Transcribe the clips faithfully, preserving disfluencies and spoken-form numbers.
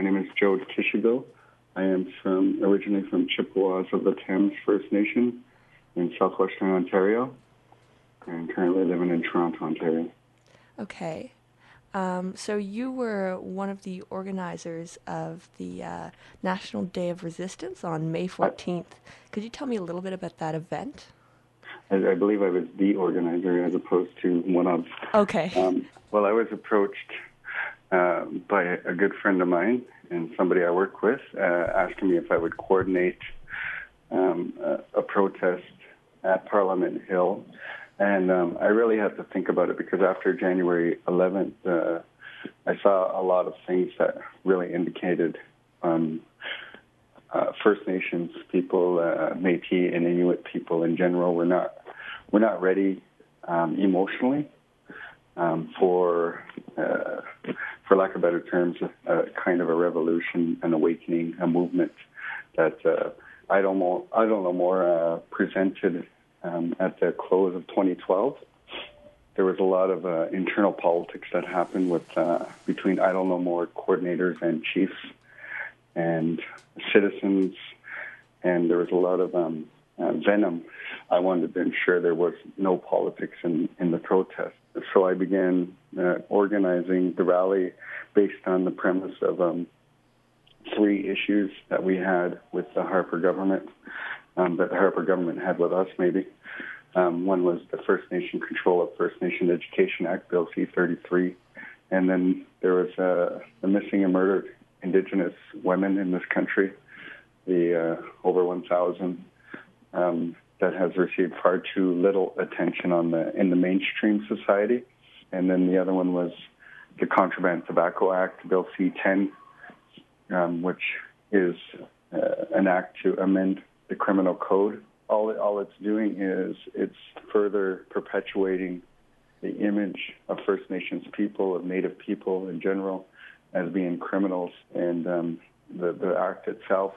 name is Joe Kishigo. I am from originally from Chippewas of the Thames First Nation in southwestern Ontario, and currently living in Toronto, Ontario. Okay. Um, so you were one of the organizers of the uh, National Day of Resistance on May fourteenth. Could you tell me a little bit about that event? I, I believe I was the organizer as opposed to one of. Okay. Um, well, I was approached uh, by a good friend of mine and somebody I work with, uh, asking me if I would coordinate um, a, a protest at Parliament Hill. And um, I really had to think about it because after January eleventh, uh, I saw a lot of things that really indicated um, uh, First Nations people, uh, Métis and Inuit people in general, were not we're not ready um, emotionally um, for, uh, for lack of better terms, a, a kind of a revolution, an awakening, a movement that uh, I don't know, I don't know more uh, presented. Um, at the close of twenty twelve, there was a lot of uh, internal politics that happened with uh, between I Don't Know More coordinators and chiefs and citizens, and there was a lot of um, uh, venom. I wanted to ensure there was no politics in, in the protest. So I began uh, organizing the rally based on the premise of um, three issues that we had with the Harper government. Um, that the Harper government had with us, maybe. Um, one was the First Nation Control of First Nation Education Act, Bill C thirty-three. And then there was uh, the missing and murdered Indigenous women in this country, the uh, over one thousand, um, that has received far too little attention on the in the mainstream society. And then the other one was the Contraband Tobacco Act, Bill C ten, um, which is uh, an act to amend the criminal code. All it, all it's doing is it's further perpetuating the image of First Nations people, of Native people in general, as being criminals. And um, the, the act itself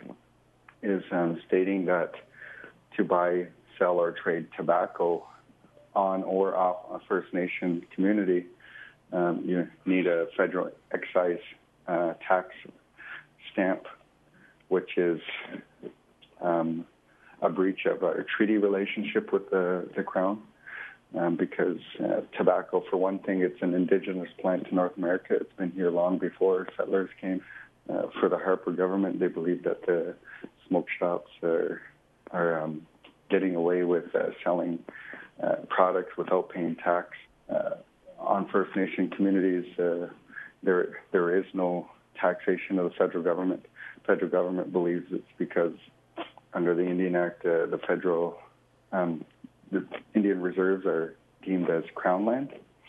is um, stating that to buy, sell, or trade tobacco on or off a First Nation community, um, you need a federal excise uh, tax stamp, which is Um, a breach of our treaty relationship with the, the Crown, um, because uh, tobacco, for one thing, it's an indigenous plant to North America. It's been here long before settlers came. Uh, for the Harper government, they believe that the smoke shops are, are um, getting away with uh, selling uh, products without paying tax. Uh, on First Nation communities, uh, there there is no taxation of the federal government. The federal government believes it's because under the Indian Act, uh, the federal, um, the Indian reserves are deemed as Crown land,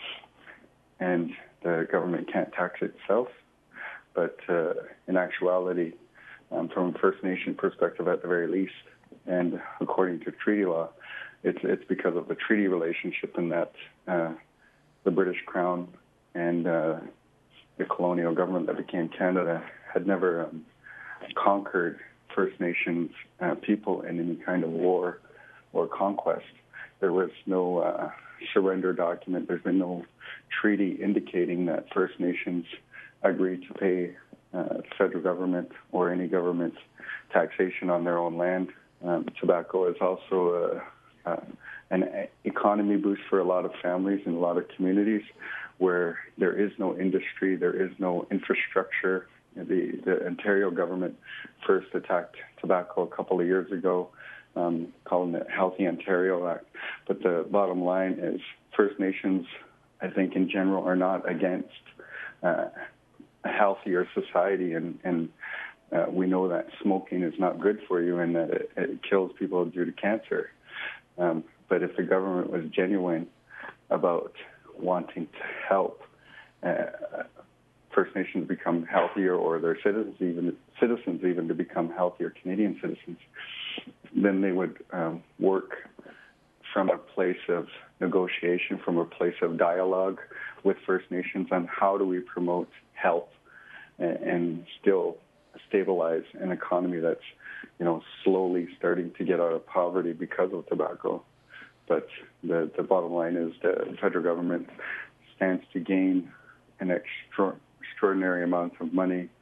and the government can't tax itself. But uh, in actuality, um, from a First Nation perspective at the very least, and according to treaty law, it's it's because of the treaty relationship in that uh, the British Crown and uh, the colonial government that became Canada had never um, conquered First Nations uh, people in any kind of war or conquest. There was no uh, surrender document. There's been no treaty indicating that First Nations agreed to pay uh, the federal government or any government taxation on their own land. Um, tobacco is also a, uh, an economy boost for a lot of families and a lot of communities where there is no industry, there is no infrastructure. The, the Ontario government first attacked tobacco a couple of years ago, um, calling it Healthy Ontario Act. But the bottom line is First Nations, I think in general, are not against uh, a healthier society. And, and uh, we know that smoking is not good for you and that it, it kills people due to cancer. Um, but if the government was genuine about wanting to help uh, First Nations become healthier, or their citizens even citizens even to become healthier Canadian citizens, then they would um, work from a place of negotiation, from a place of dialogue with First Nations on how do we promote health and, and still stabilize an economy that's, you know, slowly starting to get out of poverty because of tobacco. But the, the bottom line is the federal government stands to gain an extra, extraordinary amount of money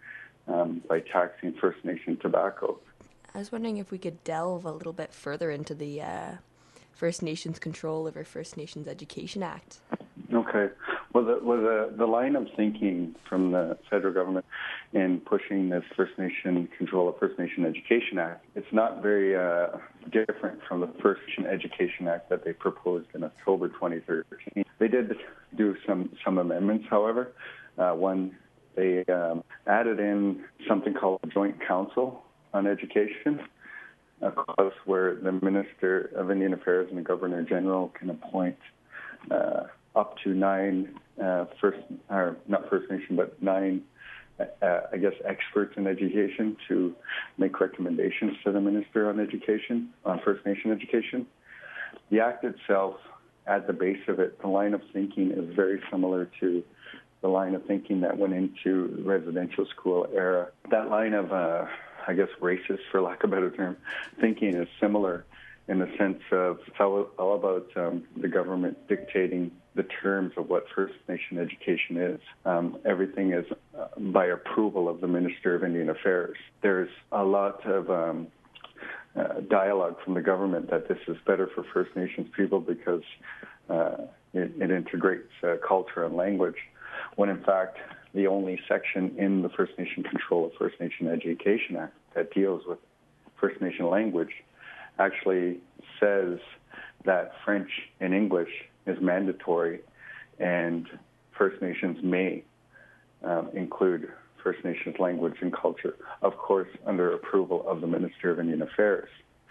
um, by taxing First Nation tobacco. I was wondering if we could delve a little bit further into the uh, First Nations Control over First Nations Education Act. Okay. Well, the, well the, the line of thinking from the federal government in pushing this First Nation Control of First Nation Education Act, it's not very uh, different from the First Nation Education Act that they proposed in October twenty thirteen. They did do some, some amendments, however. Uh, one, they um, added in something called a Joint Council on Education, a clause where the Minister of Indian Affairs and the Governor General can appoint uh, up to nine uh, First, or not First Nation, but nine, uh, I guess, experts in education to make recommendations to the Minister on Education, on First Nation education. The Act itself, at the base of it, the line of thinking is very similar to the line of thinking that went into the residential school era. That line of, uh, I guess, racist, for lack of a better term, thinking is similar in the sense of it's all, all about um, the government dictating the terms of what First Nation education is. Um, everything is uh, by approval of the Minister of Indian Affairs. There's a lot of um, uh, dialogue from the government that this is better for First Nations people because uh, it, it integrates uh, culture and language, when in fact the only section in the First Nation Control of First Nation Education Act that deals with First Nation language actually says that French and English is mandatory and First Nations may um, include First Nations language and culture, of course, under approval of the Minister of Indian Affairs.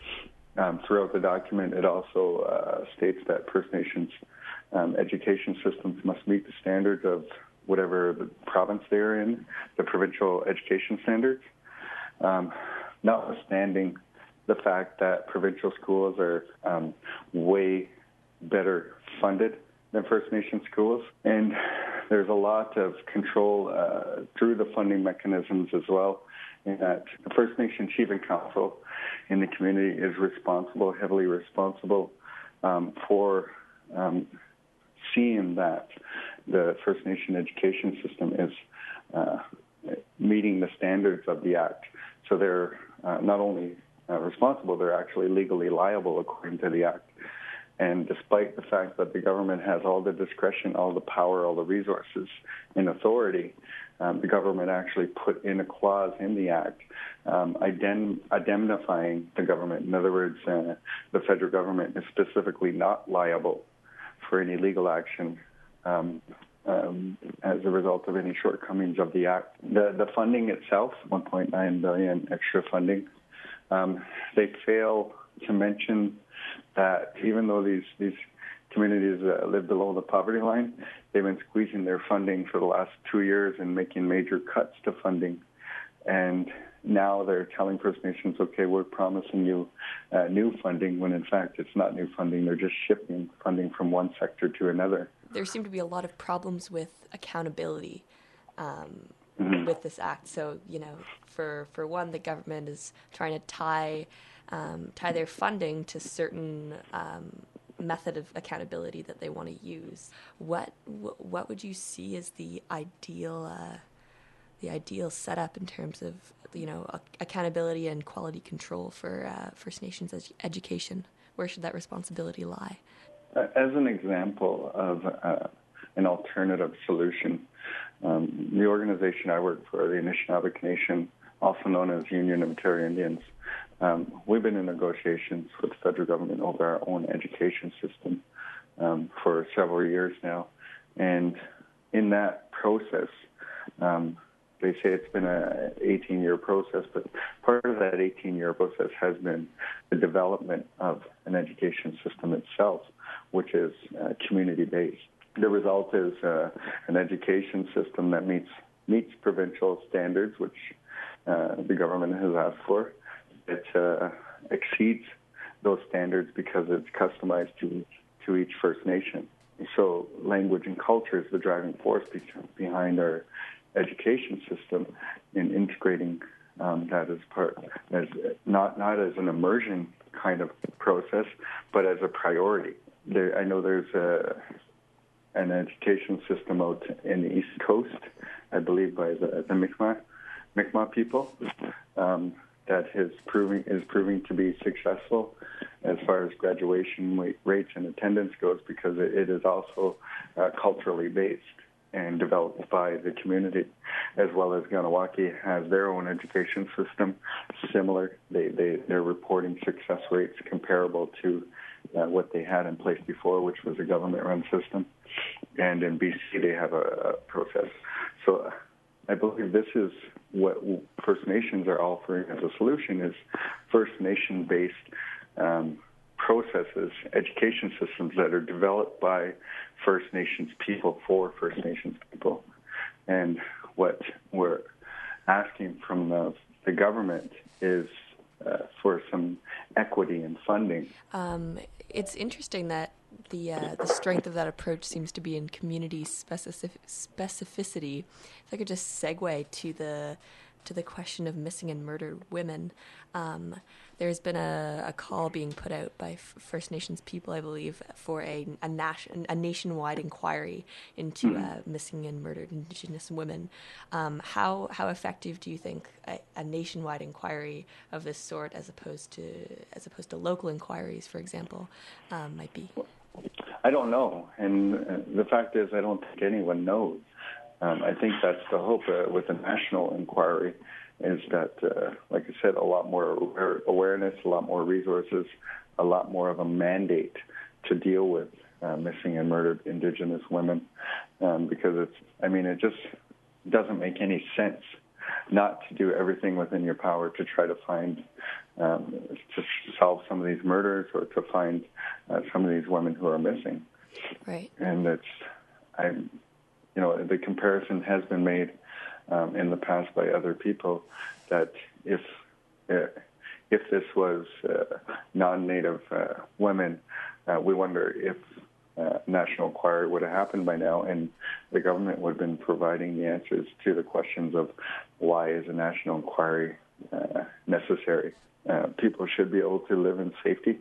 Um, throughout the document, it also uh, states that First Nations um, education systems must meet the standards of whatever the province they're in, the provincial education standards, um, notwithstanding the fact that provincial schools are um, way better funded than First Nation schools. And there's a lot of control uh, through the funding mechanisms as well, in that the First Nation Chief and Council in the community is responsible, heavily responsible um, for um, seeing that the First Nation education system is uh, meeting the standards of the Act. So they're uh, not only uh, responsible, they're actually legally liable according to the Act. And despite the fact that the government has all the discretion, all the power, all the resources and authority, um, the government actually put in a clause in the Act um, idem- indemnifying the government. In other words, uh, the federal government is specifically not liable for any legal action um, um, as a result of any shortcomings of the Act. The, the funding itself, one point nine billion dollars extra funding, um, they fail to mention that even though these, these communities uh, live below the poverty line, they've been squeezing their funding for the last two years and making major cuts to funding. And now they're telling First Nations, okay, we're promising you uh, new funding, when in fact it's not new funding. They're just shifting funding from one sector to another. There seem to be a lot of problems with accountability um, mm-hmm. with this act. So, you know, for, for one, the government is trying to tie um, tie their funding to certain um, method of accountability that they want to use. What what would you see as the ideal uh, the ideal setup in terms of, you know, accountability and quality control for uh, First Nations ed- education? Where should that responsibility lie? As an example of uh, an alternative solution, um, the organization I work for, the Anishinaabe Nation, also known as Union of Ontario Indians, um, we've been in negotiations with the federal government over our own education system um, for several years now. And in that process, um, they say it's been an eighteen-year process, but part of that eighteen-year process has been the development of an education system itself, which is uh, community-based. The result is uh, an education system that meets meets provincial standards, which uh, the government has asked for. It uh, exceeds those standards because it's customized to to each First Nation. So language and culture is the driving force be- behind our education system in integrating um, that as part, as not not as an immersion kind of process, but as a priority. There, I know there's a, an education system out in the East Coast, I believe by the, the Mi'kmaq Mi'kmaq people um, that is proving is proving to be successful as far as graduation rates and attendance goes, because it, it is also uh, culturally based and developed by the community, as well as Kahnawake has their own education system, similar. They, they, they're reporting success rates comparable to uh, what they had in place before, which was a government-run system. And in B C, they have a, a process. So I believe this is what First Nations are offering as a solution, is First Nation-based um, processes, education systems that are developed by First Nations people for First Nations people. And what we're asking from the, the government is uh, for some equity in funding. Um, it's interesting that the uh, the strength of that approach seems to be in community specific, specificity. If I could just segue to the to the question of missing and murdered women, um, there's been a, a call being put out by F- First Nations people, I believe, for a a, nation, a nationwide inquiry into mm-hmm. uh, missing and murdered Indigenous women. Um, how how effective do you think a, a nationwide inquiry of this sort, as opposed to as opposed to local inquiries, for example, um, might be? I don't know, and uh, the fact is, I don't think anyone knows. Um, I think that's the hope uh, with the national inquiry, is that, uh, like I said, a lot more awareness, a lot more resources, a lot more of a mandate to deal with uh, missing and murdered Indigenous women, um, because it's, I mean, it just doesn't make any sense not to do everything within your power to try to find, um, to solve some of these murders or to find uh, some of these women who are missing. Right. And it's, I'm, you know, the comparison has been made um, in the past by other people that if uh, if this was uh, non-Native uh, women, uh, we wonder if uh, national inquiry would have happened by now, and the government would have been providing the answers to the questions of why is a national inquiry uh, necessary. Uh, people should be able to live in safety,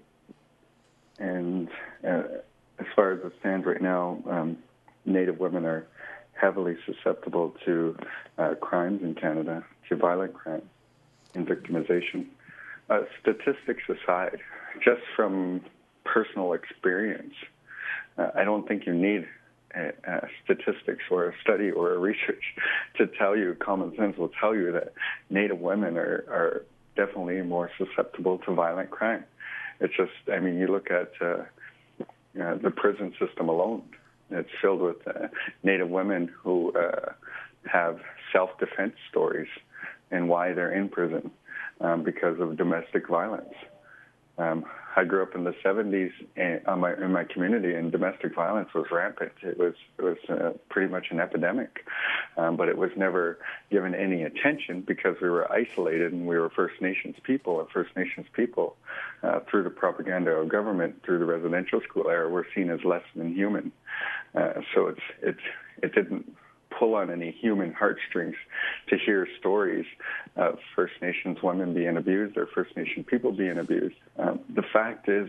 and uh, as far as it stands right now, um, Native women are heavily susceptible to uh, crimes in Canada, to violent crime and victimization. Uh, statistics aside, just from personal experience, uh, I don't think you need uh, uh, statistics or a study or a research to tell you, common sense will tell you that Native women are, are definitely more susceptible to violent crime. It's just, I mean, you look at uh, uh, the prison system alone. It's filled with uh, Native women who uh, have self-defense stories and why they're in prison um, because of domestic violence. Um, I grew up in the seventies and, on my, in my community, and domestic violence was rampant. It was it was uh, pretty much an epidemic, um, but it was never given any attention because we were isolated and we were First Nations people. And First Nations people, uh, through the propaganda of government, through the residential school era, were seen as less than human. Uh, so it's it's it didn't pull on any human heartstrings to hear stories of First Nations women being abused or First Nation people being abused. Um, the fact is,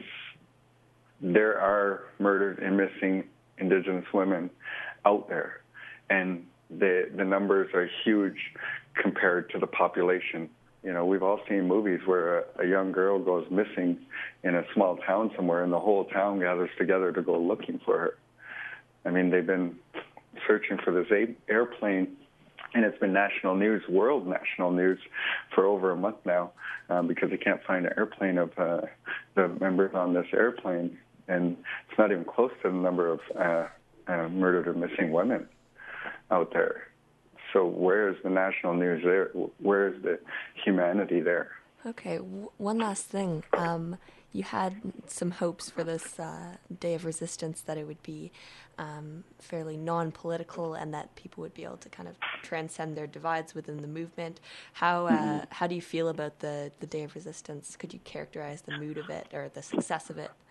there are murdered and missing Indigenous women out there, and the the numbers are huge compared to the population. You know, we've all seen movies where a, a young girl goes missing in a small town somewhere, and the whole town gathers together to go looking for her. I mean, they've been searching for this a- airplane, and it's been national news, world national news, for over a month now um, because they can't find an airplane of uh, the members on this airplane, and it's not even close to the number of uh, uh, murdered or missing women out there. So where is the national news there? Where is the humanity there? Okay, w- one last thing. Um, you had some hopes for this uh, Day of Resistance, that it would be um, fairly non-political and that people would be able to kind of transcend their divides within the movement. How uh, mm-hmm. how do you feel about the, the Day of Resistance? Could you characterize the mood of it or the success of it?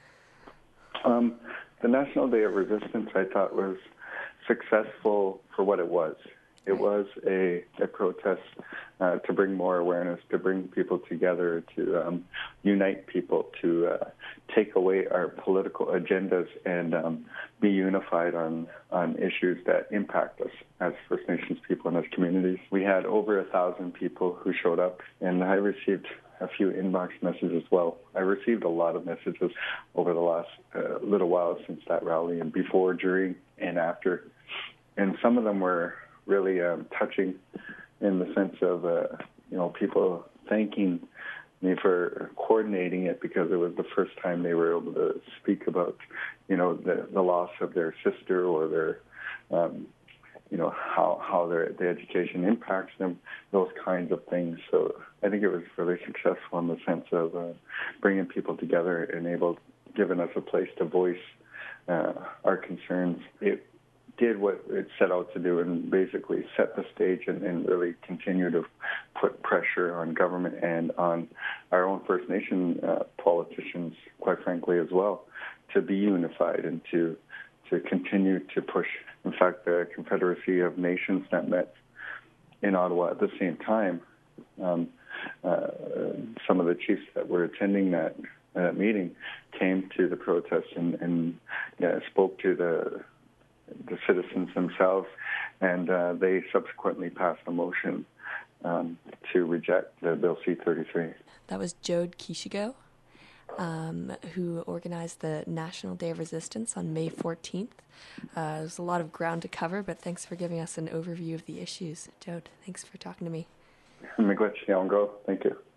Um, the National Day of Resistance, I thought, was successful for what it was. It Right. was a, a protest uh, to bring more awareness, to bring people together, to um, unite people, to uh, take away our political agendas and um, be unified on, on issues that impact us as First Nations people and as communities. We had over a thousand people who showed up, and I received a few inbox messages as well. I received a lot of messages over the last uh, little while since that rally, and before, during, and after. And some of them were really um, touching in the sense of, uh, you know, people thanking me for coordinating it because it was the first time they were able to speak about, you know, the, the loss of their sister or their, um, you know, how, how their, the education impacts them, those kinds of things. So I think it was really successful in the sense of uh, bringing people together and able, giving us a place to voice uh, our concerns. It did what it set out to do and basically set the stage and, and really continue to put pressure on government and on our own First Nation uh, politicians, quite frankly, as well, to be unified and to to continue to push. In fact, the Confederacy of Nations that met in Ottawa at the same time, um, uh, some of the chiefs that were attending that uh, meeting came to the protest and, and uh, spoke to the the citizens themselves, and uh, they subsequently passed a motion um, to reject the Bill C thirty-three. That was Jode Kishigo, um, who organized the National Day of Resistance on May fourteenth. Uh, there's a lot of ground to cover, but thanks for giving us an overview of the issues. Jode, thanks for talking to me. Miigwech Nyong'o. Thank you.